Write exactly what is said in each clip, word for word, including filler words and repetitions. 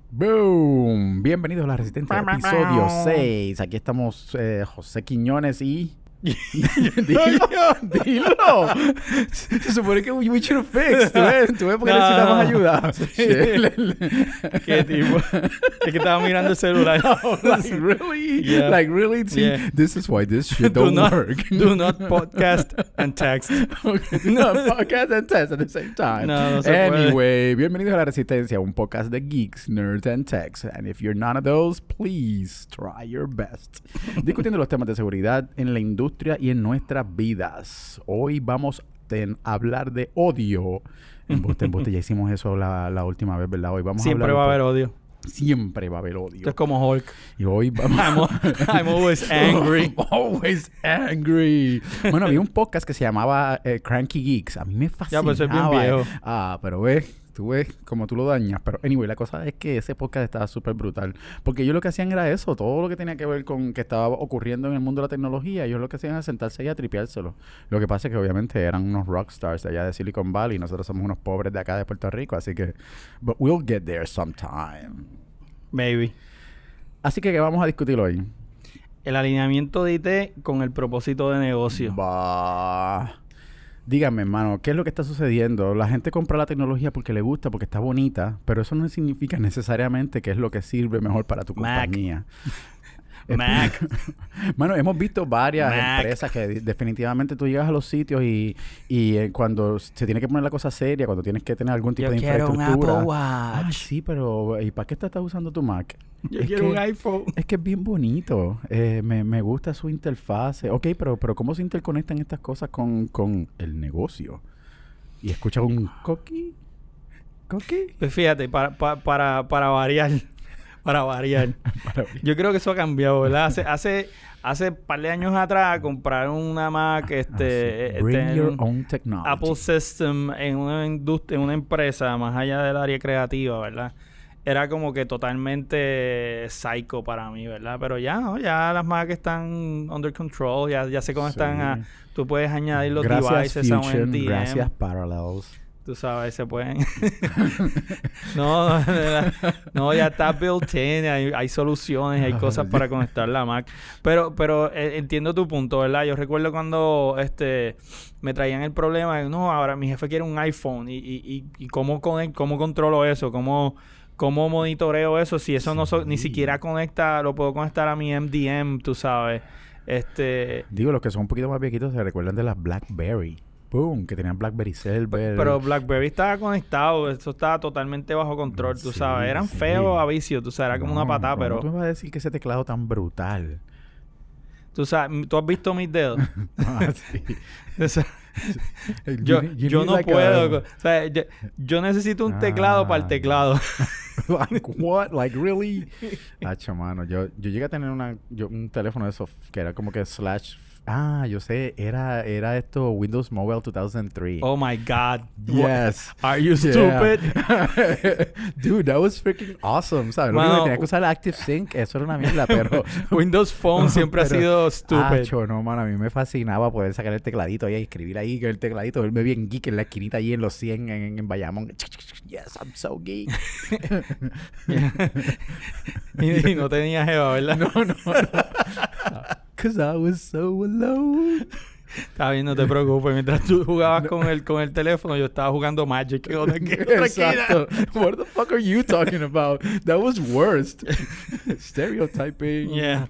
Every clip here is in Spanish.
Boom, bienvenidos a La Resistencia, episodio seis. Aquí estamos eh, José Quiñones y... dilo, dilo. Se supone que we should have fixed. Tú ves, tú ves porque no, necesitamos ayuda. Qué tipo. Es que estaba mirando el celular. No, like really, yeah. like really. Yeah. This is why this shit don't do not, work. Do not podcast and text. Okay, do not podcast and text at the same time. No, no se anyway, puede. bienvenidos a La Resistencia, un podcast de geeks, nerds and techs. And if you're none of those, please try your best. Discutiendo los temas de seguridad en la industria y en nuestras vidas. Hoy vamos a hablar de odio. Embuste, embuste. Ya hicimos eso la, la última vez, ¿verdad? Hoy vamos Siempre a hablar va a haber odio. Siempre va a haber odio. Esto es como Hulk. Y hoy vamos... I'm, I'm always angry. always angry. Bueno, había un podcast que se llamaba eh, Cranky Geeks. A mí me fascinaba. Ya, pues es bien viejo. Ah, pero ves... Tú ves como tú lo dañas. Pero, anyway, la cosa es que ese podcast estaba súper brutal. Porque ellos lo que hacían era eso. Todo lo que tenía que ver con que estaba ocurriendo en el mundo de la tecnología, ellos lo que hacían era sentarse y a tripeárselo. Lo que pasa es que obviamente eran unos rockstars de allá de Silicon Valley y nosotros somos unos pobres de acá de Puerto Rico. Así que... But we'll get there sometime. Maybe. Así que, ¿qué vamos a discutir hoy? El alineamiento de I T con el propósito de negocio. Bah... Dígame, hermano, ¿qué es lo que está sucediendo? La gente compra la tecnología porque le gusta, porque está bonita, pero eso no significa necesariamente que es lo que sirve mejor para tu Mac. compañía. Mac. Mano, hemos visto varias Mac. empresas que de- definitivamente tú llegas a los sitios y, y eh, cuando se tiene que poner la cosa seria, cuando tienes que tener algún tipo Yo de quiero un infraestructura. Apple Ah, Watch. sí, pero ¿y para qué estás usando tu Mac? Yo Es quiero que- un iPhone. Es que es bien bonito. Eh, me, me gusta su interfase. Ok, pero, pero ¿cómo se interconectan estas cosas con, con el negocio? Y escucha un coqui. ¿Coqui? Pues fíjate, para, para, para, para variar. Para variar. Yo creo que eso ha cambiado, ¿verdad? Hace, hace, hace par de años atrás compraron una Mac, este, Ah, sí. Bring este, your un own technology. Apple System en una industria, en una empresa más allá del área creativa, ¿verdad? Era como que totalmente psycho para mí, ¿verdad? Pero ya, ¿no? Ya las Mac están under control, ya, ya se conectan Sí. a... Tú puedes añadir los Gracias, devices a un Fusion. M D M. Gracias, Parallels. Tú sabes, se pueden... no, no, no, ya está built-in, hay, hay soluciones, hay cosas para conectar la Mac. Pero pero eh, entiendo tu punto, ¿verdad? Yo recuerdo cuando este me traían el problema de, no, ahora mi jefe quiere un iPhone y, y, y, y cómo, conect, cómo controlo eso, cómo... ¿Cómo monitoreo eso? Si eso no so, ni siquiera conecta, lo puedo conectar a mi M D M, tú sabes. Este... Digo, los que son un poquito más viejitos se recuerdan de las BlackBerry. Boom, que tenían BlackBerry Silver. Pero BlackBerry estaba conectado, eso estaba totalmente bajo control, tú Sí, sabes. Eran sí. feos a vicio, tú sabes, era como No, una patada, ¿cómo pero... tú me vas a decir que ese teclado tan brutal? Tú sabes, ¿tú has visto mis dedos? Ah, sí. O sea, You yo, need- you yo need no like puedo. a- O sea, yo, yo necesito un teclado Ah. para el teclado. Like, what? Like, really? Hacho, mano. Yo, yo llegué a tener una, yo, un teléfono de esos que era como que slash... Ah, yo sé. Era, era esto Windows Mobile two thousand three. Oh my God. Yes. Are you Yeah. stupid? Dude, that was freaking awesome, ¿sabes? Lo único Mano, que tenía que usar el ActiveSync, eso era una mierda, pero... Windows Phone siempre Pero- ha sido stupid. Acho, no, mano, a mí me fascinaba poder sacar el tecladito ahí y escribir ahí con el tecladito, verme bien geek en la esquinita ahí en los cien en, en Bayamón. Yes, I'm so geek. y, y no tenía jeva, ¿verdad? No, no, no. Cause I was so alone. Está bien, no te preocupes. Mientras tú jugabas con el con el teléfono, yo estaba jugando Magic. en otra esquina. Exacto. What the fuck are you talking about? That was worst. Stereotyping. Yeah.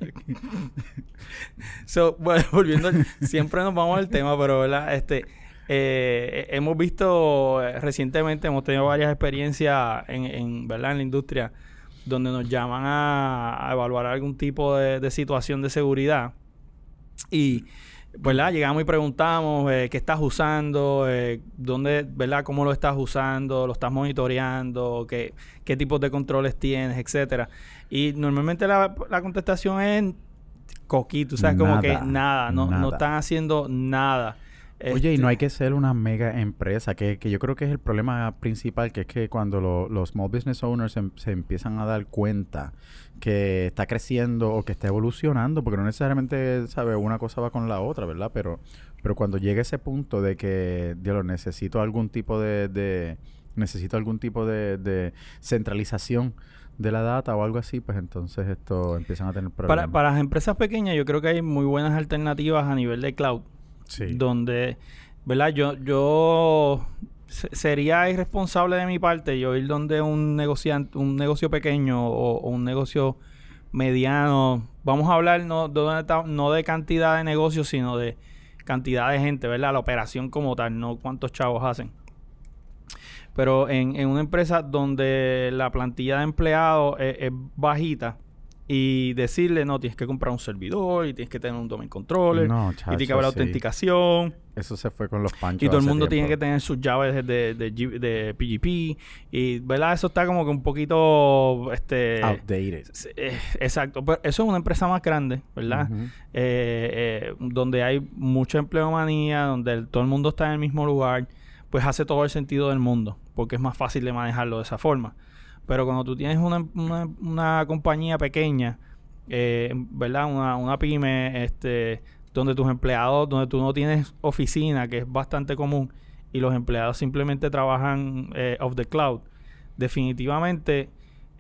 So, bueno, volviendo, al- siempre nos vamos al tema, pero verdad, este, eh, hemos visto eh, recientemente, hemos tenido varias experiencias en, en, ¿verdad? En la industria donde nos llaman a, a evaluar algún tipo de, de situación de seguridad y, ¿verdad? Llegamos y preguntamos eh, qué estás usando, eh, dónde, ¿verdad? Cómo lo estás usando, lo estás monitoreando, qué, qué tipos de controles tienes, etcétera. Y normalmente la, la contestación es coquito, ¿sabes? Como Nada, que nada, no, no nada. están haciendo nada. Oye, y Este, no hay que ser una mega empresa, que, que yo creo que es el problema principal, que es que cuando lo- los small business owners se, se empiezan a dar cuenta que está creciendo o que está evolucionando, porque no necesariamente, ¿sabes? Una cosa va con la otra, ¿verdad? Pero, pero cuando llega ese punto de que, Dios, necesito algún tipo de, de necesito algún tipo de, de centralización de la data o algo así, pues entonces esto empiezan a tener problemas. Para, para las empresas pequeñas yo creo que hay muy buenas alternativas a nivel de cloud. Sí. Donde, ¿verdad? Yo, yo se- sería irresponsable de mi parte yo ir donde un negociante, un negocio pequeño o, o un negocio mediano. Vamos a hablar no de, dónde está- no de cantidad de negocios, sino de cantidad de gente, ¿verdad? La operación como tal, no cuántos chavos hacen. Pero en, en una empresa donde la plantilla de empleados es, es bajita y decirle, no, tienes que comprar un servidor y tienes que tener un domain controller No, y tiene que chacho, haber sí. autenticación Eso se fue con los panchos y todo el hace mundo tiene que tiempo. tener sus llaves de, de, G- de P G P y, ¿verdad? Eso está como que un poquito, este... Outdated. s- eh, exacto. Pero eso es una empresa más grande, ¿verdad? Ujú. eh, eh, donde hay mucha empleomanía, donde el- todo el mundo está en el mismo lugar, pues hace todo el sentido del mundo, porque es más fácil de manejarlo de esa forma. Pero cuando tú tienes una, una, una compañía pequeña, eh, ¿verdad? Una, una pyme, este, donde tus empleados, donde tú no tienes oficina, que es bastante común, y los empleados simplemente trabajan eh, off the cloud, definitivamente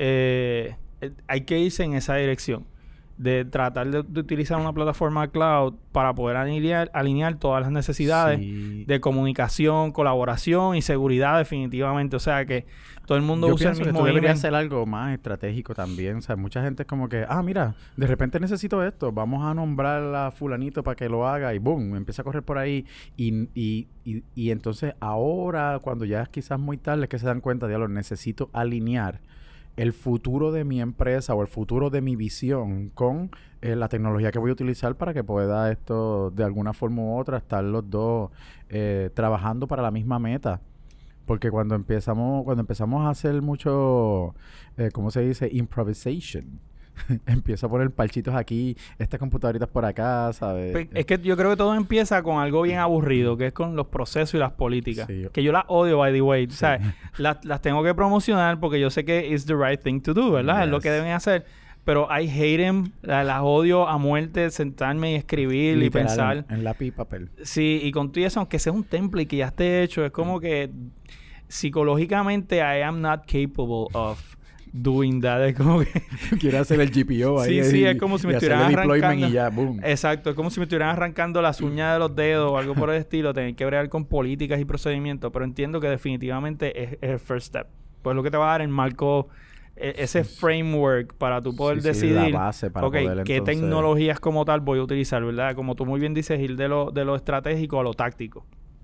eh, eh, hay que irse en esa dirección de tratar de, de utilizar una plataforma cloud para poder alinear, alinear todas las necesidades Sí. de comunicación, colaboración y seguridad definitivamente. O sea, que todo el mundo Yo usa el pienso que mismo tú deberías email. hacer algo más estratégico también. O sea, mucha gente es como que, ah, mira, de repente necesito esto. Vamos a nombrar a fulanito para que lo haga y boom, empieza a correr por ahí. Y, y, y, y entonces ahora, cuando ya es quizás muy tarde, es que se dan cuenta, diablo, necesito alinear el futuro de mi empresa o el futuro de mi visión con eh, la tecnología que voy a utilizar para que pueda esto, de alguna forma u otra, estar los dos eh, trabajando para la misma meta. Porque cuando empezamos, cuando empezamos a hacer mucho, eh, ¿cómo se dice? Improvisation. Empiezo a poner parchitos aquí, estas computadoritas por acá, ¿sabes? Pe- Es que yo creo que todo empieza con algo bien aburrido, que es con los procesos y las políticas. Sí. Que yo las odio, by the way. Sí. ¿Sabes? Las, las tengo que promocionar porque yo sé que it's the right thing to do, ¿verdad? Es lo que Yes. deben hacer. Pero I hate them, la- las odio a muerte, sentarme y escribir y Literal, pensar. En, en lápiz y papel. Sí, y con todo eso, aunque sea un template que ya esté hecho, es como que psicológicamente I am not capable of doing that. Es como que... Quiere hacer el G P O ahí. Sí, sí, y- es como si me y hacer el estuvieran deployment arrancando. y ya, boom. Exacto, es como si me estuvieran arrancando las uñas de los dedos o algo por el estilo, tener que bregar con políticas y procedimientos, pero entiendo que definitivamente es, es el first step. Pues lo que te va a dar el marco, e- ese framework para tú poder Sí, sí, decidir, la base para ok, poder qué entonces- tecnologías como tal voy a utilizar, ¿verdad? Como tú muy bien dices, ir de lo, de lo estratégico a lo táctico.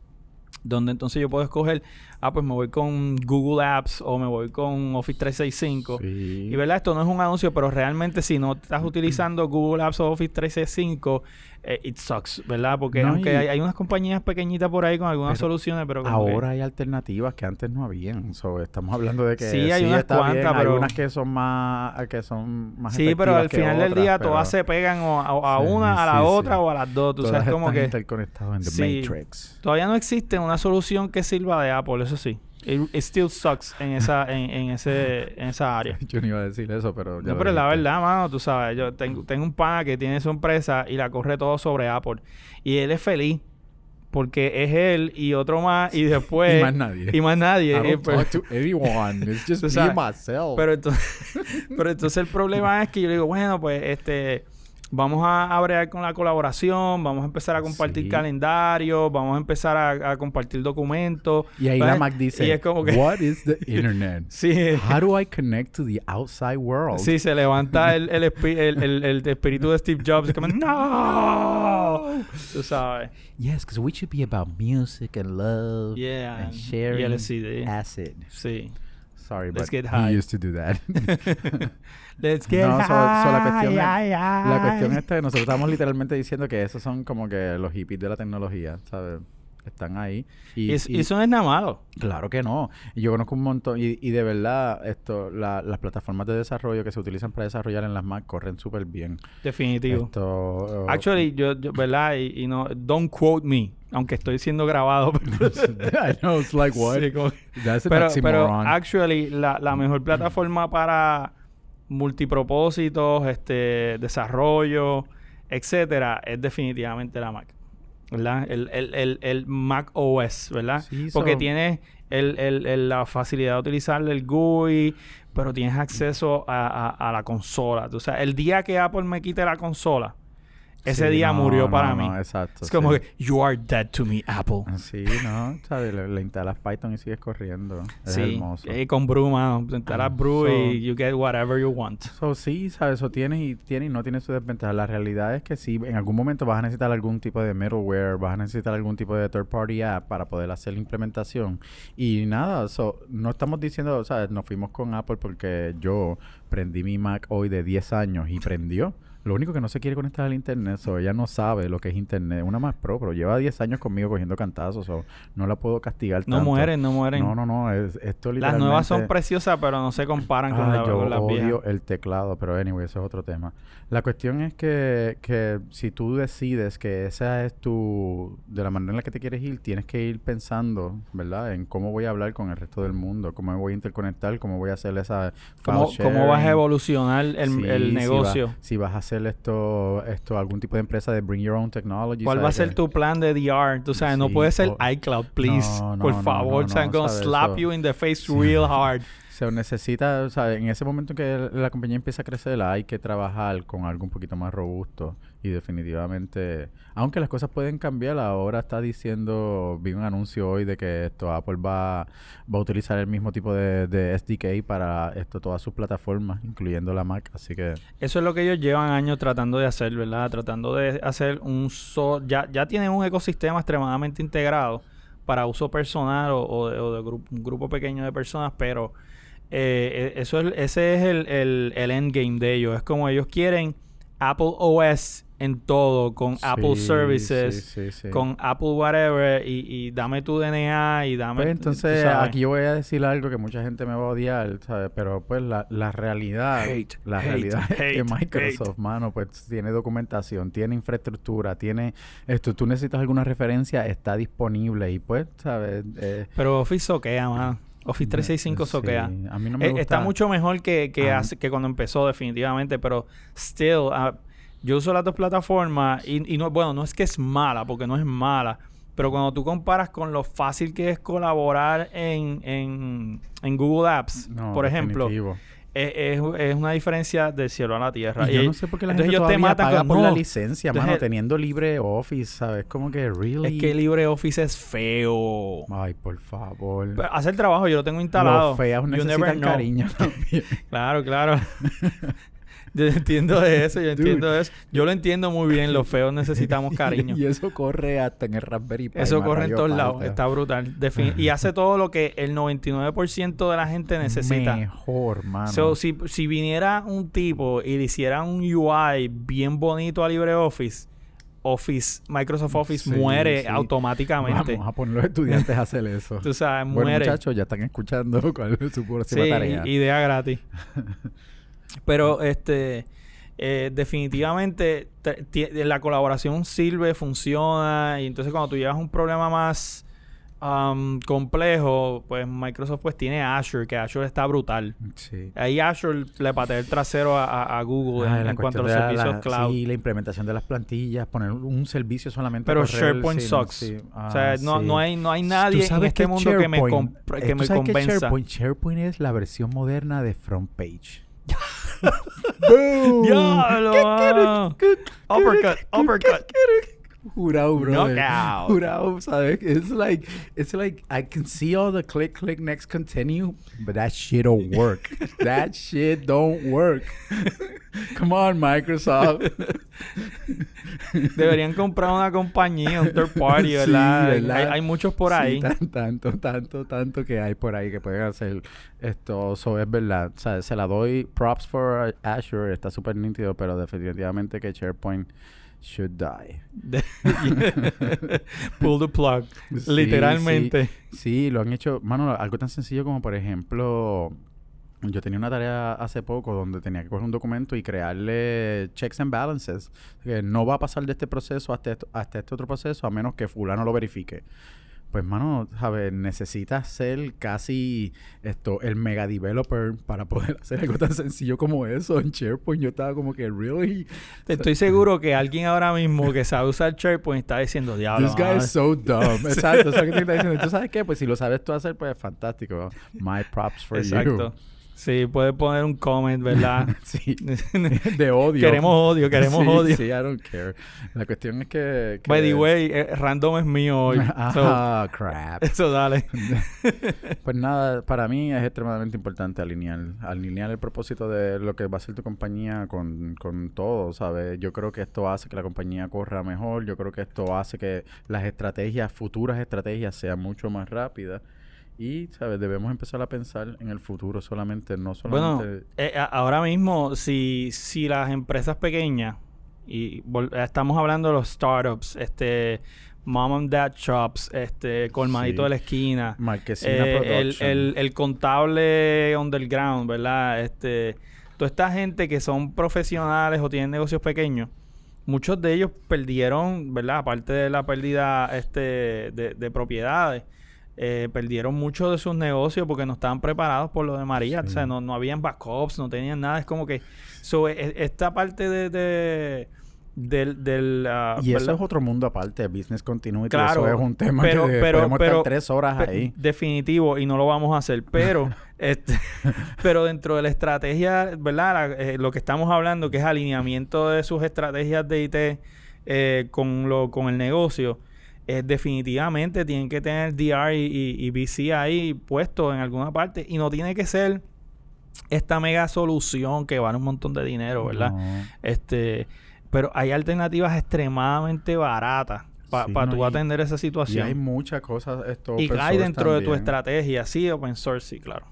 Donde entonces yo puedo escoger, ah, pues me voy con Google Apps o me voy con Office trescientos sesenta y cinco. Sí. Y verdad, esto no es un anuncio, pero realmente si no estás utilizando Google Apps o Office trescientos sesenta y cinco, eh, it sucks, ¿verdad? Porque No, aunque y- hay, hay unas compañías pequeñitas por ahí con algunas Pero soluciones, pero como que- Ahora hay alternativas que antes no habían. So, estamos hablando de que Sí, hay unas está bien, cuantas, pero- hay unas que son más que son más sí, pero al efectivas que final del otras, día pero todas se pegan o a, a Sí, una, a la sí, otra sí. o a las dos. Tú todas sabes como están que interconectadas en The Sí. Matrix. todavía no existe una solución que sirva de Apple, eso sí. It, it still sucks en esa, en, en ese, en esa área. Yo no iba a decir eso, pero ya No, lo pero la dijiste. verdad, mano, tú sabes, yo tengo, tengo un pana que tiene su empresa y la corre todo sobre Apple. Y él es feliz porque es él y otro más y después... Y más nadie. Y más nadie. I eh, don't pero, talk to anyone. It's just Tú me sabes, myself. pero entonces, pero entonces el problema es que yo le digo, bueno, pues este... Vamos a, a bregar con la colaboración, vamos a empezar a compartir Sí. calendarios, vamos a empezar a, a compartir documentos. y ahí ¿sabes? la Mac dice, Y es como que... what is the internet? Sí. How do I connect to the outside world? Sí, se levanta el, el, espi- el, el, el espíritu de Steve Jobs como, ¡no! Tú sabes. Yes, because we should be about music and love Yeah. and sharing Y L C D. acid. Sí. Sorry, Let's but get we high. used to do that. Let's get No, so- so la cuestión es- high, La cuestión high. es que nosotros estamos literalmente diciendo que esos son como que los hippies de la tecnología, ¿sabes? Están ahí. Y, Y, es- y- y eso no es nada malo. Claro que no. Y yo conozco un montón. Y, y de verdad, esto, la- las plataformas de desarrollo que se utilizan para desarrollar en las Mac corren súper bien. Definitivo. Esto, uh, Actually, yo, yo ¿verdad? Y, y no, don't quote me, aunque estoy siendo grabado. I know, it's like, what? Sí, como- That's an pero, pero oxymoron. actually, la, la mejor plataforma para multipropósitos, este, desarrollo, etcétera, es definitivamente la Mac. ¿Verdad? El, el, el, el Mac O S, ¿verdad? Sí, Porque so- tiene el, el, el, la facilidad de utilizar el G U I, pero tienes acceso a, a, a la consola. O sea, el día que Apple me quite la consola, ese sí, día no, murió para no, mí. No, exacto. Es como sí. que, you are dead to me, Apple. Sí, ¿no? ¿Sabes? Le, le instalas Python y sigues corriendo. Es sí. hermoso. Y con Brew, mano. Te instalas uh, Brew so, y you get whatever you want. So, sí, ¿sabes? Eso tiene y tiene y no tiene su desventaja. La realidad es que sí, en algún momento vas a necesitar algún tipo de middleware, vas a necesitar algún tipo de third party app para poder hacer la implementación. Y nada, so, no estamos diciendo, ¿sabes? Nos fuimos con Apple porque yo prendí mi Mac hoy de diez años y prendió. Lo único que no se quiere conectar al internet, so ella no sabe lo que es internet. Una más pro, pero lleva diez años conmigo cogiendo cantazos, so no la puedo castigar no tanto. No mueren, no mueren. No, no, no. Es, esto literalmente... Las nuevas son preciosas, pero no se comparan ah, con, la, yo con las viejas. Yo odio el teclado, pero anyway, eso es otro tema. La cuestión es que, que si tú decides que esa es tu... De la manera en la que te quieres ir, tienes que ir pensando, ¿verdad? En cómo voy a hablar con el resto del mundo, cómo me voy a interconectar, cómo voy a hacer esa... ¿Cómo, ¿Cómo vas a evolucionar el, sí, el negocio? Si, va, si vas a hacer esto... esto algún tipo de empresa de Bring Your Own Technology. ¿Cuál va a ser que... tu plan de D R? Tú sabes, sí, no puede ser o... iCloud, please. No, no, Por favor, no, no, no, I'm gonna slap eso. you in the face sí. real hard. Se necesita, o sea, en ese momento que la compañía empieza a crecer, hay que trabajar con algo un poquito más robusto. Y definitivamente, aunque las cosas pueden cambiar, ahora está diciendo, vi un anuncio hoy de que esto Apple va, va a utilizar el mismo tipo de, de S D K para esto todas sus plataformas, incluyendo la Mac, así que... Eso es lo que ellos llevan años tratando de hacer, ¿verdad? Tratando de hacer un... So, ya, ya tienen un ecosistema extremadamente integrado para uso personal o, o de, o de grupo, un grupo pequeño de personas, pero eh, eso es, ese es el, el, el endgame de ellos. Es como ellos quieren Apple O S en todo, con sí, Apple Services, sí, sí, sí. con Apple whatever, y, y dame tu D N A y dame... Pues entonces, aquí yo voy a decir algo que mucha gente me va a odiar, ¿sabes? Pero pues la, la realidad, hate, la hate, realidad hate, es que Microsoft, hate. mano, pues tiene documentación, tiene infraestructura, tiene esto, tú necesitas alguna referencia, está disponible y pues, ¿sabes? Eh, Pero Office soquea, mano. Office trescientos sesenta y cinco soquea. Sí, a mí no me eh, gusta. Está mucho mejor que, que, ah. hace, que cuando empezó, definitivamente, pero still... Uh, yo uso las dos plataformas y, y no, bueno, no es que es mala, porque no es mala, pero cuando tú comparas con lo fácil que es colaborar en, en, en Google Apps, no, por ejemplo, es, es, es una diferencia del cielo a la tierra. Y yo y, no sé por qué la gente todavía te matan paga con, por no, la licencia, entonces, mano, teniendo LibreOffice, ¿sabes? Como que, really... Es que LibreOffice es feo. Ay, por favor. Pero hace el trabajo, yo lo tengo instalado. Los feos necesitan cariño también. Claro, claro. Yo entiendo eso, yo entiendo Dude. eso. Yo lo entiendo muy bien, los feos necesitamos cariño. Y eso corre hasta en el Raspberry Pi. Eso corre en todos lados, está brutal. Defin- y hace todo lo que el noventa y nueve por ciento de la gente necesita. Mejor, mano. So, si, si viniera un tipo y le hiciera un U I bien bonito a LibreOffice, Office, Microsoft Office sí, muere sí. automáticamente. Vamos a poner los estudiantes a hacer eso. Tú sabes, bueno, muere. muchachos, ya están escuchando cuál es su próxima sí, tarea. Idea gratis. Pero este eh, definitivamente te, te, la colaboración sirve, funciona, y entonces cuando tú llevas un problema más um, complejo, pues Microsoft pues tiene Azure, que Azure está brutal. Sí. Ahí Azure le patea el trasero a, a, a Google ah, en, en cuanto a los servicios la, cloud. Sí, la implementación de las plantillas, poner un servicio solamente. Pero correr, SharePoint sí, sucks. Sí. Ah, o sea, no, sí. no hay no hay nadie en este mundo que me, comp- que me convenza. Que SharePoint, SharePoint es la versión moderna de FrontPage. Boom. Diablo. Uppercut, uppercut. Jurado, bro. Knockout. Jurado, ¿sabes? It's like, it's like, I can see all the click, click, next, continue, but that shit don't work. That shit don't work. Come on, Microsoft. Deberían comprar una compañía, un third party, ¿verdad? Sí, ¿verdad? Hay, hay muchos por ahí. Sí, tan, tanto, tanto, tanto que hay por ahí que pueden hacer esto. Eso es verdad. O sea, se la doy props for Azure. Está súper nítido, pero definitivamente que SharePoint should die. Pull the plug. Sí, literalmente. Sí, sí, lo han hecho. Mano, algo tan sencillo como, por ejemplo... Yo tenía una tarea hace poco donde tenía que coger un documento y crearle checks and balances. Que no va a pasar de este proceso hasta, esto, hasta este otro proceso a menos que fulano lo verifique. pues, mano, ¿sabes? Necesitas ser casi esto, el mega developer para poder hacer algo tan sencillo como eso en SharePoint. Yo estaba como que, ¿really? Estoy seguro que alguien ahora mismo que sabe usar SharePoint está diciendo, diablo. This guy is so dumb. Exacto, eso es lo que te está diciendo. ¿Tú sabes qué? Pues si lo sabes tú hacer, pues fantástico. My props for Exacto. you. Sí, puedes poner un comment, ¿verdad? Sí. De odio. Queremos odio, queremos sí, odio. Sí, I don't care. La cuestión es que... que... By the way, eh, random es mío hoy. Ah, so, crap. Eso, dale. Pues nada, para mí es extremadamente importante alinear, alinear el propósito de lo que va a ser tu compañía con, con todo, ¿sabes? Yo creo que esto hace que la compañía corra mejor. Yo creo que esto hace que las estrategias, futuras estrategias, sean mucho más rápidas. Y, ¿sabes? Debemos empezar a pensar en el futuro solamente, no solamente... Bueno, eh, ahora mismo, si, si las empresas pequeñas, y vol- estamos hablando de los startups, este, mom and dad shops, este, colmadito Sí. de la esquina, Marquesina eh, el, Production. el, el contable underground, ¿verdad? Este, toda esta gente que son profesionales o tienen negocios pequeños, muchos de ellos perdieron, ¿verdad? Aparte de la pérdida este, de, de propiedades, Eh, perdieron mucho de sus negocios porque no estaban preparados por lo de María. Sí. O sea, no, no habían backups, no tenían nada. Es como que... So, e- esta parte de... de del... del uh, Y eso ¿verdad? es otro mundo aparte, business continuity. Claro, Eso es un tema pero- que pero- podemos pero- estar tres horas Pe- ahí. Definitivo, y no lo vamos a hacer. Pero... este, pero dentro de la estrategia, ¿verdad? La- eh, lo que estamos hablando, que es alineamiento de sus estrategias de I T eh, con, lo, con el negocio... Eh, definitivamente tienen que tener D R y, y, y V C ahí puesto en alguna parte. Y no tiene que ser esta mega solución que vale un montón de dinero, ¿verdad? No. Este, pero hay alternativas extremadamente baratas para Sí, pa no, tú y- atender esa Y situación. hay muchas cosas esto Y open hay source dentro de tu también. estrategia, sí, open source, sí, claro.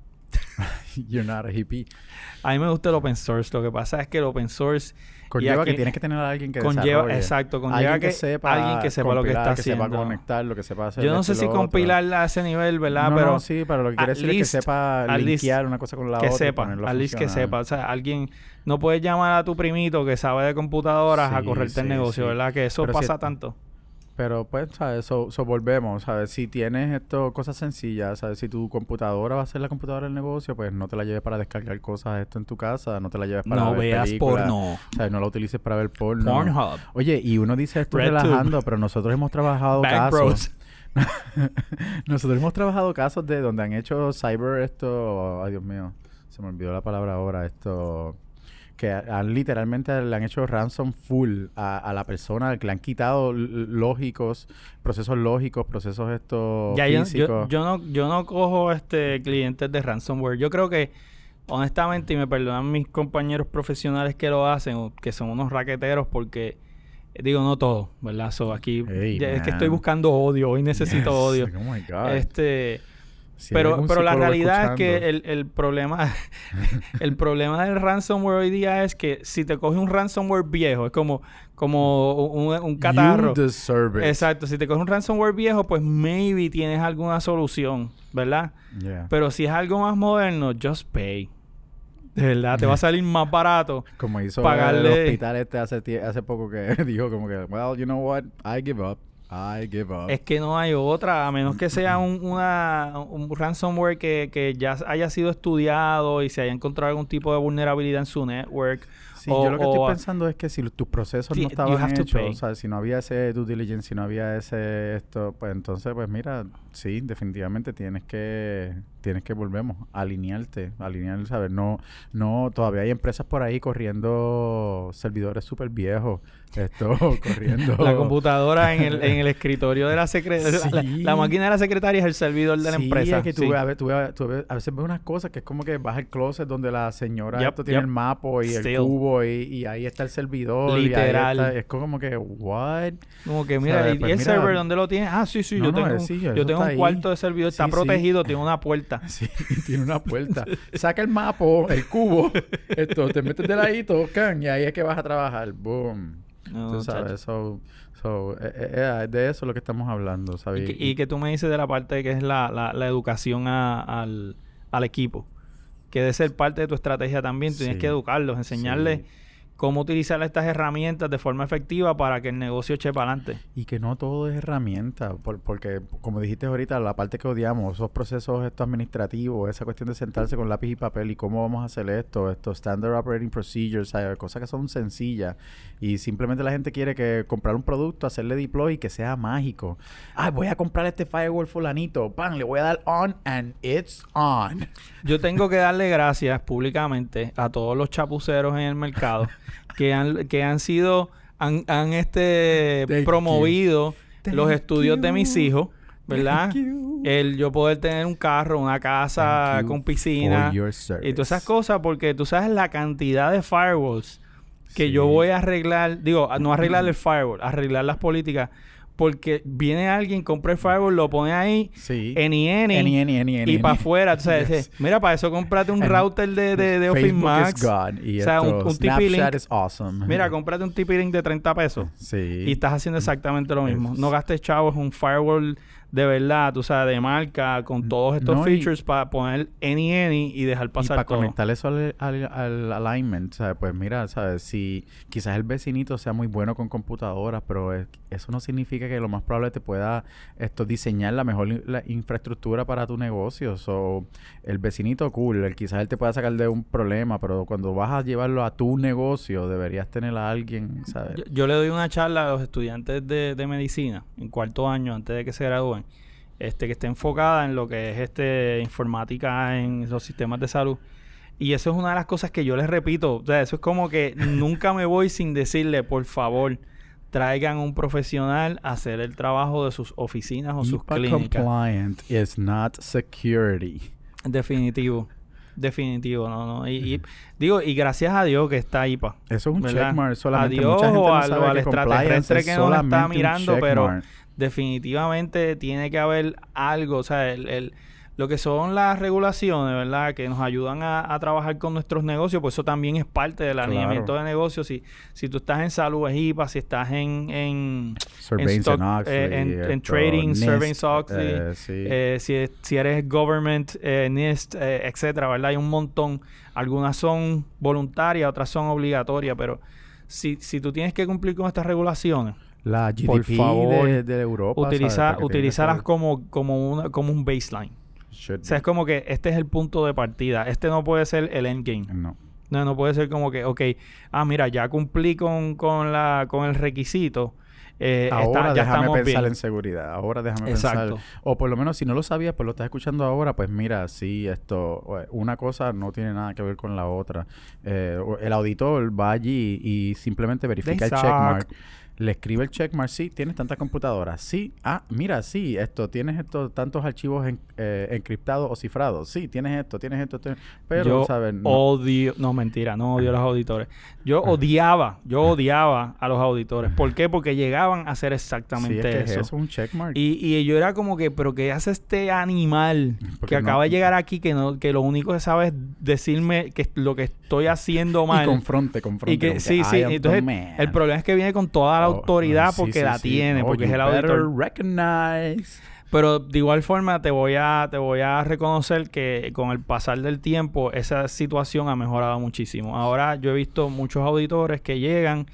You're not a hippie. A mí me gusta el open source. Lo que pasa es que el open source Conlleva aquí- que tienes que tener a alguien que conlleva, desarrolle. exacto, conlleva alguien que, que sepa alguien que sepa lo que compilar, está que haciendo. sepa conectar, lo que sepa hacer Yo no esto sé y si lo otro. compilarla a ese nivel, ¿verdad? No, pero no, sí, pero lo que quiere at decir es que least- sepa at least linkear una cosa con la que otra y sepa, ponerlo a al least que funcionar. sepa. O sea, alguien... No puedes llamar a tu primito que sabe de computadoras a Sí, correrte el sí, negocio, sí. ¿verdad? Que eso Pero si- pasa tanto. Pero pues, ¿sabes? So, so volvemos, ¿sabes? Si tienes esto, cosas sencillas, ¿sabes? Si tu computadora va a ser la computadora del negocio, pues no te la lleves para descargar cosas esto en tu casa, no te la lleves para No ver veas películas, porno. ¿sabes? No la utilices para ver porno. Pornhub. Oye, y uno dice esto RedTube. relajando, pero nosotros hemos trabajado Bang casos. Bros. Nosotros hemos trabajado casos de donde han hecho cyber esto... Ay, Dios mío. Se me olvidó la palabra ahora. Esto... Que han literalmente le han hecho ransom full a, a la persona, que le han quitado l- lógicos, procesos lógicos, procesos estos Ya, yo, físicos. yo, yo no, yo no cojo este clientes de ransomware. Yo creo que, honestamente, y me perdonan mis compañeros profesionales que lo hacen, o que son unos raqueteros, porque digo, no todo, ¿verdad? So, aquí Hey, ya es que man. estoy buscando odio, hoy necesito Yes. odio. Oh my God. Este, Si hay pero algún pero la psicólogo realidad es que escuchando. el, el problema el problema del ransomware hoy día es que si te coge un ransomware viejo, es como como un, un catarro. You deserve it. Exacto, si te coge un ransomware viejo, pues maybe tienes alguna solución, ¿verdad? Yeah. Pero si es algo más moderno, just pay. De verdad, te va a salir más barato. Como hizo pagarle- el hospital este hace, tie- hace poco que dijo como que, well, you know what, I give up. I give up. Es que no hay otra, a menos que sea un, una, un ransomware que, que ya haya sido estudiado y se haya encontrado algún tipo de vulnerabilidad en su network. Sí, o- yo lo que o- estoy pensando es que si tus procesos Ti- no you estaban have to hechos, pay. o sea, si no había ese due diligence, si no había ese esto, pues entonces, pues mira, sí, definitivamente tienes que, tienes que volvemos, alinearte, alinear, ¿sabes? No, no, todavía hay empresas por ahí corriendo servidores súper viejos, esto, corriendo. La computadora en el, en el escritorio de la secretaria. La, Sí. la máquina de la secretaria es el servidor de la Sí, empresa. es que tú, Sí. ves- a, ve- tú ves- tú ves- a veces ves unas cosas que es como que vas al closet donde la señora Yep, esto tiene yep. el mapo y Still. el cubo y, y ahí está el servidor. Literal. Y ahí está, es como que, what? Como que, mira, ¿Sabes? ¿y, Pues y el mira, server dónde lo tienes? Ah, sí, sí, no, yo no, tengo, eh, un- sí, yo eso tengo está un ahí. cuarto de servidor, está Sí, sí. protegido, tiene una puerta. Sí, tiene una puerta. Saca el mapo, el cubo, esto, te metes de ladito, can, y ahí es que vas a trabajar. Boom. No, Tú sabes, chacho. so, so, eh, eh, eh, de eso es lo que estamos hablando, Y ¿sabes? que, y que tú me dices de la parte que es la, la, la educación a- al, al equipo. Que debe ser parte de tu estrategia también. Tienes Sí, que educarlos, enseñarles sí. cómo utilizar estas herramientas de forma efectiva para que el negocio eche para adelante. Y que no todo es herramienta, por, porque como dijiste ahorita, la parte que odiamos, esos procesos estos administrativos, esa cuestión de sentarse con lápiz y papel y cómo vamos a hacer esto, estos standard operating procedures, ¿sabes? Cosas que son sencillas y simplemente la gente quiere que comprar un producto, hacerle deploy y que sea mágico. Ah, voy a comprar este firewall fulanito, pan, le voy a dar on and it's on. Yo tengo que darle gracias públicamente a todos los chapuceros en el mercado que han, que han sido, han, han este Thank promovido Thank los estudios you. de mis hijos, ¿verdad? Thank you. El yo poder tener un carro, una casa Thank you con piscina for your y service. todas esas cosas, porque tú sabes la cantidad de firewalls que Sí. yo voy a arreglar, digo, no arreglar el firewall, arreglar las políticas, porque viene alguien, compra el firewall, lo pone ahí, Sí. any, any, Any, any, any, any, y para any. afuera. Entonces, Yes. mira, para eso cómprate un And router de, de, de Office Facebook Max. is gone. Y O sea, un- esto, un T P-Link. Snapchat is awesome. Mira, cómprate un T P-Link de treinta pesos. Sí. Y estás haciendo exactamente lo mismo. Es- No gastes chavos en un firewall de verdad, tú sabes, de marca, con todos estos No, y- features para poner any, any y dejar Y pasar para todo. conectar eso al, al, al alignment, ¿sabes? Pues mira, ¿sabes? Si quizás el vecinito sea muy bueno con computadoras, pero es- eso no significa que lo más probable te pueda esto diseñar la mejor in- la infraestructura para tu negocio. So, el vecinito, cool. El, quizás él te pueda sacar de un problema, pero cuando vas a llevarlo a tu negocio, deberías tener a alguien, ¿sabes? Yo, yo le doy una charla a los estudiantes de, de medicina en cuarto año antes de que se gradúen, este que esté enfocada en lo que es este informática en los sistemas de salud. Y eso es una de las cosas que yo les repito. O sea, eso es como que nunca me voy sin decirle, por favor, traigan un profesional a hacer el trabajo de sus oficinas o sus I P A clínicas. compliant is not security. Definitivo. Definitivo, no, no. Y, y digo, y gracias a Dios que está I P A. Eso es un ¿verdad? checkmark solamente. A Dios Mucha gente o no al- sabe o al que compliance extraterrestre es que nos está solamente un mirando, pero checkmark. definitivamente tiene que haber algo, o sea, el, el- lo que son las regulaciones, ¿verdad? Que nos ayudan a, a trabajar con nuestros negocios, pues eso también es parte del Claro. alineamiento de negocios. Si, si tú estás en salud, es I P A, si estás en, en, Sarbanes stock, and Oxley, eh, en- en esto, trading, NIST, Sarbanes-Oxley, eh, sí. eh, si, es- si eres government, eh, NIST, eh, etcétera, ¿verdad? Hay un montón. Algunas son voluntarias, otras son obligatorias, pero si, si tú tienes que cumplir con estas regulaciones, La G D P por favor, de, de Europa, utiliza, ¿sabes? Porque tiene utilízalas que- como, como, una, como un baseline. should O sea, es como que este es el punto de partida. Este no puede ser el endgame. be. No. No, no puede ser como que, ok, ah, mira, ya cumplí con, con, la, con el requisito. Eh, Ahora está- ya déjame estamos pensar bien. en seguridad. Ahora déjame Exacto. pensar. O por lo menos si no lo sabías, pues lo estás escuchando ahora, pues mira, sí, esto, eh, una cosa no tiene nada que ver con la otra. Eh, o- el auditor va allí y simplemente verifica el They checkmark. Le escribe el checkmark, sí, tienes tantas computadoras. Sí, ah, mira, sí, esto, tienes esto, tantos archivos en- eh, encriptados o cifrados. Sí, tienes esto, tienes esto, tienes- pero, yo ¿sabes? No. odio, no mentira, no odio a los auditores. Yo Ah. odiaba, yo odiaba a los auditores. ¿Por qué? Porque llegaban a hacer Sí, exactamente es que es eso. eso, un checkmark. Y, y yo era como que, pero ¿qué hace este animal Porque que no- acaba de llegar aquí que no, que lo único que sabe es decirme que lo que estoy haciendo mal? Y confronte, confronte. Y que como sí, I sí, am the entonces man. el problema es que viene con toda la Oh, autoridad ah, sí, porque sí, la sí. tiene, Oh, porque es you el auditor. better recognize. Pero de igual forma te voy a te voy a reconocer que con el pasar del tiempo esa situación ha mejorado muchísimo. Ahora yo he visto muchos auditores que llegan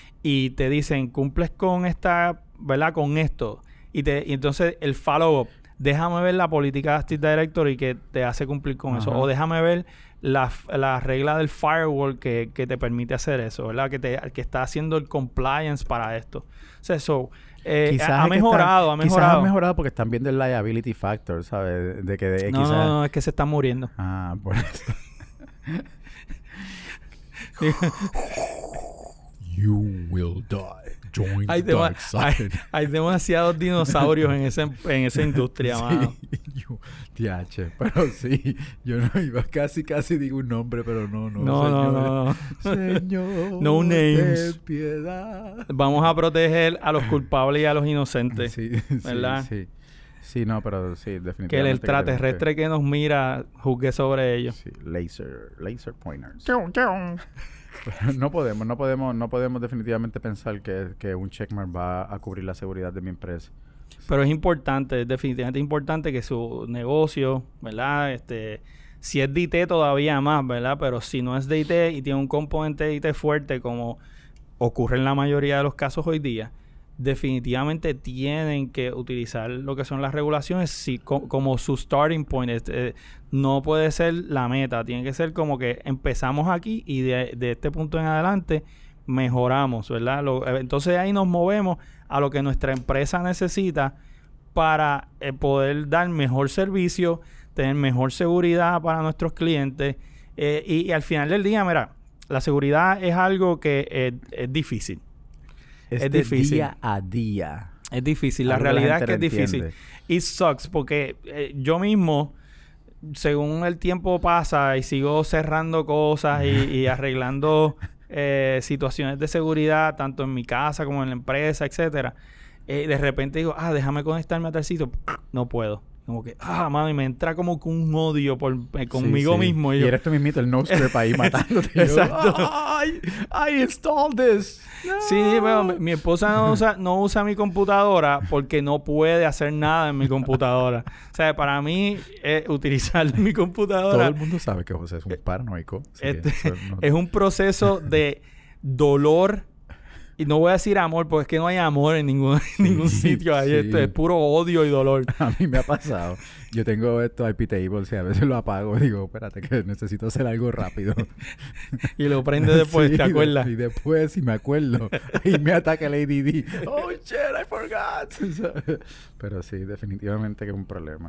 y te dicen, "Cumples con esta, ¿verdad? Con esto." Y te y entonces el follow up, déjame ver la política de Active Directory que te hace cumplir con eso, Ajá. o déjame ver la, la regla del firewall que, que te permite hacer eso, ¿verdad? Que te que está haciendo el compliance para esto. O sea, eso eh, Quizás ha es que mejorado, están- ha Quizás mejorado. ha mejorado porque están viendo el liability factor, ¿sabes? De que de, No, quizás... no, no, es que se están muriendo. Ah, por eso. You will die. Join Hay, the dema- dark side. hay, hay demasiados dinosaurios en, ese, en esa industria, mano. Sí, yo, T H, pero sí, yo no iba casi, casi digo un nombre, pero no, no, No, no, señor. no, no. Señor, No names. ten piedad. Vamos a proteger a los culpables y a los inocentes. Sí, ¿verdad? sí, sí. Sí, no, pero sí, definitivamente. Que el tenemos extraterrestre que nos mira juzgue sobre ellos. Sí, laser, laser pointers. No podemos, no podemos, no podemos definitivamente pensar que, que un checkmark va a cubrir la seguridad de mi empresa. Pero es importante, es definitivamente importante que su negocio, ¿verdad? Este, Si es de I T todavía más, ¿verdad? Pero si no es de I T y tiene un componente de I T fuerte, como ocurre en la mayoría de los casos hoy día, definitivamente tienen que utilizar lo que son las regulaciones si, co- como su starting point. Este, eh, no puede ser la meta, tiene que ser como que empezamos aquí y de, de este punto en adelante mejoramos, ¿verdad? Lo, eh, entonces ahí nos movemos a lo que nuestra empresa necesita para eh, poder dar mejor servicio, tener mejor seguridad para nuestros clientes eh, y, y al final del día, mira, la seguridad es algo que eh, es difícil. Es, es de difícil. día a día. Es difícil. La Algo la realidad es gente que es lo difícil. entiende. It sucks porque eh, yo mismo, según el tiempo pasa y sigo cerrando cosas y, y arreglando eh, situaciones de seguridad, tanto en mi casa como en la empresa, etcétera, eh, de repente digo, ah, déjame conectarme a tal sitio. No puedo. Como que, ah, mami, me entra como que un odio por, eh, conmigo Sí, sí. mismo. Y, Y yo, eres tú mismito el no script ahí matándote. Y yo, Exacto. "Ay, I installed this. No". sí, pero mi, mi esposa no usa, no usa mi computadora porque no puede hacer nada en mi computadora. O sea, para mí, eh, utilizar mi Todo computadora el mundo sabe que José es un paranoico. así que este, eso no- es un proceso de dolor. Y no voy a decir amor, porque es que no hay amor en ningún, en ningún sitio. Ahí sí. esto es puro odio y dolor. A mí me ha pasado. Yo tengo estos I P tables y a veces lo apago y digo, espérate que necesito hacer algo rápido. Y lo prende después, Sí, ¿te acuerdas? Y después, si me acuerdo, y me ataca el A D D. Oh, shit, I forgot. Pero sí, definitivamente que es un problema.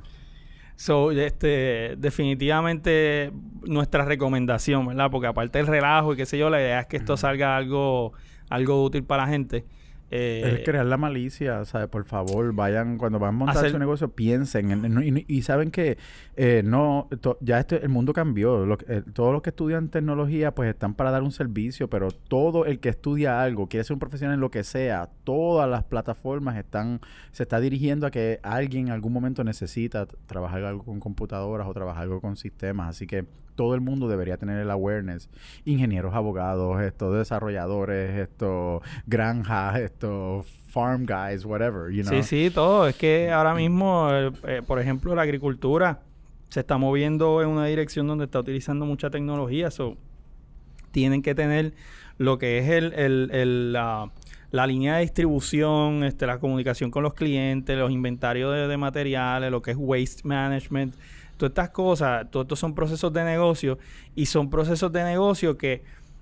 So, este, definitivamente nuestra recomendación, ¿verdad? Porque aparte del relajo y qué sé yo, la idea es que esto salga algo, algo útil para la gente. Eh, Es crear la malicia, ¿sabes? Por favor, vayan, cuando van a montar hacer- su negocio, piensen. En, en- y, y saben que eh, no, to- ya este, el mundo cambió. Lo que- eh, todos los que estudian tecnología, pues están para dar un servicio, pero todo el que estudia algo, quiere ser un profesional en lo que sea, todas las plataformas están, se está dirigiendo a que alguien en algún momento necesita t- trabajar algo con computadoras o trabajar algo con sistemas. Así que todo el mundo debería tener el awareness. Ingenieros, abogados, estos desarrolladores, estos granjas, estos farm guys, whatever, you know. Sí, sí, todo. Es que ahora mismo, eh, eh, por ejemplo, la agricultura se está moviendo en una dirección donde está utilizando mucha tecnología. So, tienen que tener lo que es el, el, el, la, la línea de distribución, este, la comunicación con los clientes, los inventarios de, de materiales, lo que es waste management. Todas estas cosas, todos estos son procesos de negocio y son procesos de negocio que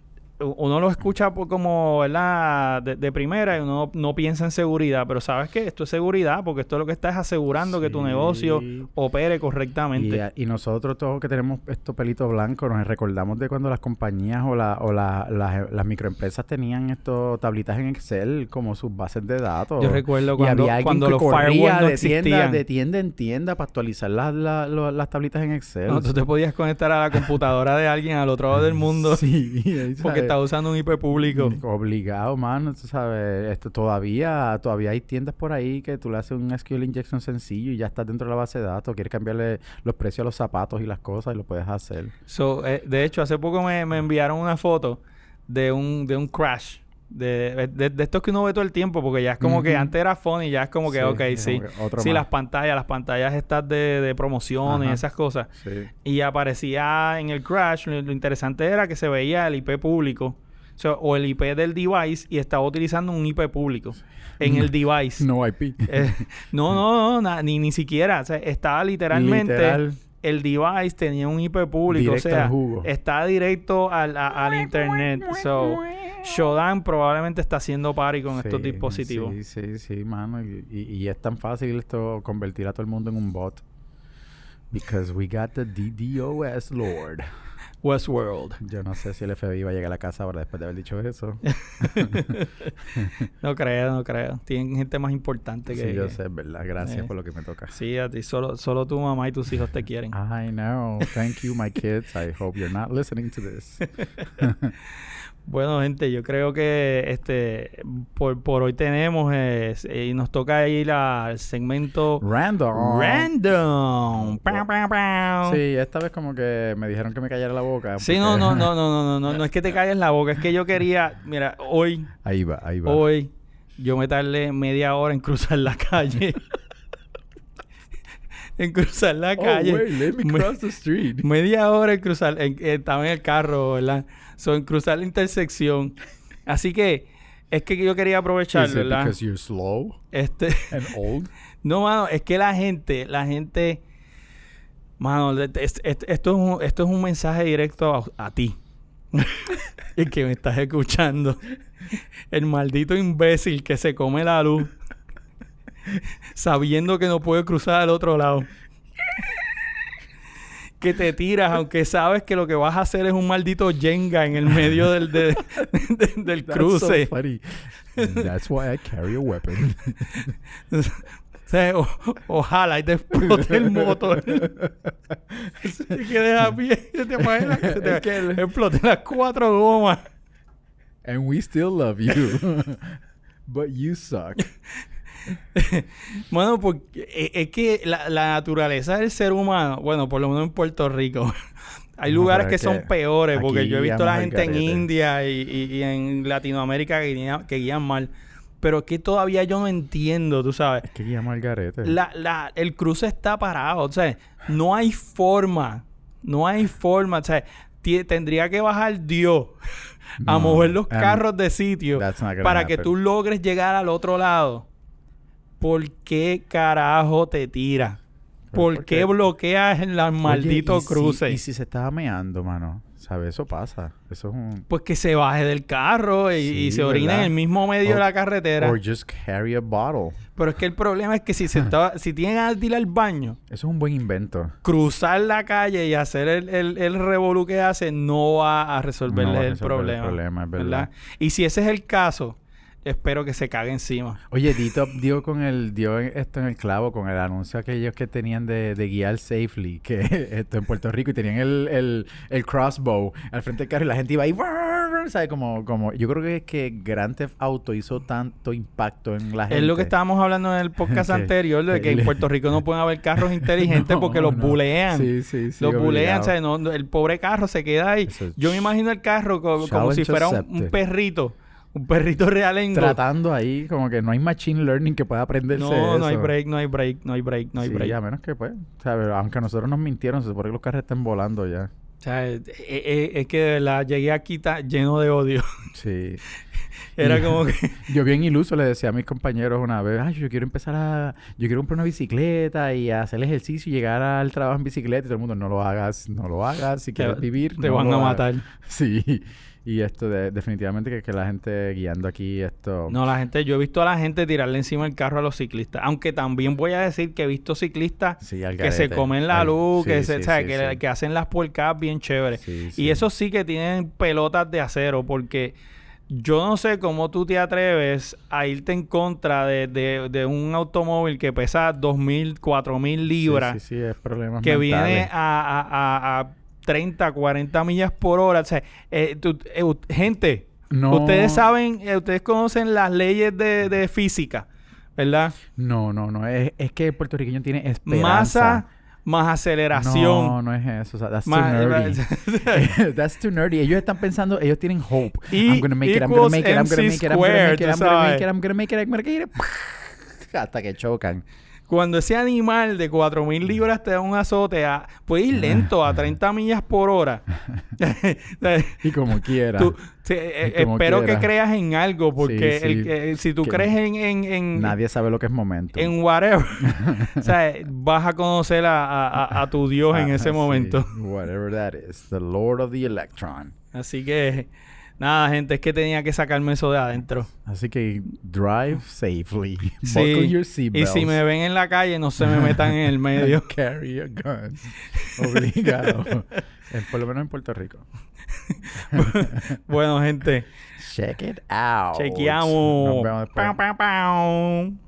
uno lo escucha por como, ¿verdad? De, de primera y uno no piensa en seguridad, pero sabes que esto es seguridad porque esto lo que está es asegurando que tu Sí. negocio opere correctamente. Y, a- y nosotros todos que tenemos estos pelitos blancos nos recordamos de cuando las compañías o, la, o la, las, las microempresas tenían estos tablitas en Excel como sus bases de datos. Yo recuerdo Y cuando, había alguien cuando que los corría firewalls no de tienda, existían. de tienda en tienda para actualizar las, la- lo- las tablitas en Excel. No, tú te podías conectar a la computadora de alguien al otro lado del mundo Sí, ahí, porque ¿sabes? está usando un I P público. Obligado, mano, tú sabes, esto todavía, todavía hay tiendas por ahí que tú le haces un S Q L injection sencillo y ya estás dentro de la base de datos, quieres cambiarle los precios a los zapatos y las cosas y lo puedes hacer. So, eh, de hecho, hace poco me, me enviaron una foto de un, de un crash. De, de, de estos que uno ve todo el tiempo, porque ya es como que Ujú. antes era funny, ya es como que, Sí, ok, es sí. como que otro Sí, más. las pantallas, las pantallas estas de, de promociones y Ajá. esas cosas. Sí. Y aparecía en el crash, lo, lo interesante era que se veía el I P público. O, sea, o el I P del device y estaba utilizando un I P público en el device. No I P. Eh, no, no, no, na- ni, ni siquiera. O sea, estaba literalmente... Literal. El device tenía un I P público, Directo o sea, al jugo. está directo al, a- al internet. So, Shodan probablemente está haciendo party con estos Sí, dispositivos. Sí, sí, sí, mano. Y, y, y es tan fácil esto convertir a todo el mundo en un bot. Because we got the D DoS Lord. Westworld. Yo no sé si el F B I va a llegar a la casa ahora después de haber dicho eso. No creo, no creo. Tienen gente más importante que... Sí, yo que- sé, es verdad. Gracias Eh. por lo que me toca. Sí, a ti. Solo, solo tu mamá y tus hijos te quieren. I know. Thank you, my kids. I hope you're not listening to this. Bueno, gente, yo creo que este por, por hoy tenemos eh, y nos toca ir al segmento Random. Random. Pam, pam, pam. Sí, esta vez como que me dijeron que me callara la boca. Sí, porque- no, no, no, no, no, no, no, no es que te calles la boca, es que yo quería, mira, hoy, Ahí va, ahí va. hoy, yo me tardé media hora en cruzar la calle. en cruzar la Oh, calle. wait, let me Me- cross the street. Media hora en cruzar, en- estaba en el carro, ¿verdad? So, en cruzar la intersección. Así que es que yo quería aprovechar, Is it ¿verdad? because you're slow Este, and old? no, mano, es que la gente, la gente, mano, es- es- es- esto es un, esto es un mensaje directo a, a ti. El que me estás escuchando. El maldito imbécil que se come la luz sabiendo que no puede cruzar al otro lado. Que te tiras aunque sabes que lo que vas a hacer es un maldito Jenga en el medio del, de- de- del That's cruce. so funny. That's why I carry a weapon. O sea, o- ojalá y te explote el motor. Te quedes a pie. ¿Te imaginas? Que se te Es que el- exploten las cuatro gomas. And we still love you. But you suck. Bueno, porque e- es que la, la naturaleza del ser humano, bueno, por lo menos en Puerto Rico, hay No, lugares pero que es son que peores, porque aquí yo he visto a la guiamos al gente en garete. India y, y- y en Latinoamérica que guían, que guían mal. Pero es que todavía yo no entiendo, tú sabes. Es que llama al garete. La, la, el cruce está parado, o sea, no hay forma, no hay forma, o sea, ti- tendría que bajar Dios a No, mover los and carros de sitio that's not gonna para que happen. tú logres llegar al otro lado. ¿Por qué carajo te tiras? ¿Por porque- qué bloqueas el Oye, maldito ¿y si- cruce? y si se estaba meando, mano. ¿Sabes? Eso pasa. Eso es un... Pues que se baje del carro y, Sí, y se orine en ¿verdad? el mismo medio de Or- la carretera. Or just carry a bottle. Pero es que el problema es que si se estaba, si tienen ganas de ir al baño, Eso es un buen invento. cruzar la calle y hacer el, el, el revolú que hace no va a resolverle No va a el, resolver el problema, problema, es verdad. Y si ese es el caso, espero que se cague encima. Oye, Dito dio con el... Dio esto en el clavo con el anuncio aquellos que tenían de, de guiar safely. Que esto en Puerto Rico y tenían el, el, el crossbow al frente del carro y la gente iba ahí... ¿Sabes? Como, como... Yo creo que es que Grand Theft Auto hizo tanto impacto en la gente. Es lo que estábamos hablando en el podcast Que- anterior, de que en que- Puerto Rico no pueden haber carros inteligentes No, porque los no. bulean. Sí, sí, sí. Los bulean, obligado. ¿sabes? No, no, el pobre carro se queda ahí. Eso es Yo me imagino el carro co- como, si challenge fuera un, un accepted. perrito. Un perrito realengo. Tratando ahí, como que no hay machine learning que pueda aprenderse No, no hay eso. break, no hay break, no hay break, no hay Sí, break. a menos que pues, ¿sabes? Aunque a nosotros nos mintieron, se supone que los carros están volando ya. O sea, eh, eh, es que de verdad llegué aquí ta- lleno de odio. Sí. Era Y- como que... Yo bien iluso le decía a mis compañeros una vez, ay, yo quiero empezar a... Yo quiero comprar una bicicleta y hacer ejercicio y llegar al trabajo en bicicleta. Y todo el mundo, no lo hagas, no lo hagas. Si quieres vivir, Te no van lo a hagas". matar. Sí. Y esto, de- definitivamente que, que la gente guiando aquí esto... No, la gente... Yo he visto a la gente tirarle encima el carro a los ciclistas. Aunque también voy a decir que he visto ciclistas Sí, al que se garete. comen la Al- luz, sí, que, sí, se, ¿sabes? sí, que, sí. que hacen las puercadas bien chéveres. Sí, Y sí. eso sí que tienen pelotas de acero, porque yo no sé cómo tú te atreves a irte en contra de, de, de un automóvil que pesa dos mil, cuatro mil libras, Sí, sí, sí, es problemas que mentales. viene a, a, a, a treinta, cuarenta millas por hora. O sea, eh, tú- eh, u- gente, No. ustedes saben, eh, ustedes conocen las leyes de, de física, ¿verdad? No, no, no. Es, es que el puertorriqueño tiene esperanza. Masa más aceleración. No, no es eso. O sea, that's más- too nerdy. That's too nerdy. Ellos están pensando, ellos tienen hope. E I'm gonna make it, I'm gonna equals make it, I'm gonna M make C it, I'm gonna make it, squared, I'm tú gonna make sabes. it, I'm gonna make it, I'm gonna make it. Hasta que chocan. Cuando ese animal de cuatro mil libras te da un azote, a, puede ir lento a treinta millas por hora. Y como quiera. Tú- sí, eh, Y como espero quiera. que creas en algo, porque Sí, el- sí. eh, si tú Que crees en, en, en, Nadie sabe lo que es momento. en whatever, o sea, vas a conocer a, a- a- a tu Dios en Ah, ese sí. momento. Whatever that is. The Lord of the Electron. Así que, nada, gente, es que tenía que sacarme eso de adentro. Así que drive safely. Sí. Buckle your Y seatbelts. si me ven en la calle, no se me metan en el medio. Carry a gun. Obligado. Eh, Por lo menos en Puerto Rico. Bueno, gente, Check it out. chequeamos. Nos vemos después. Pau, pau, pau.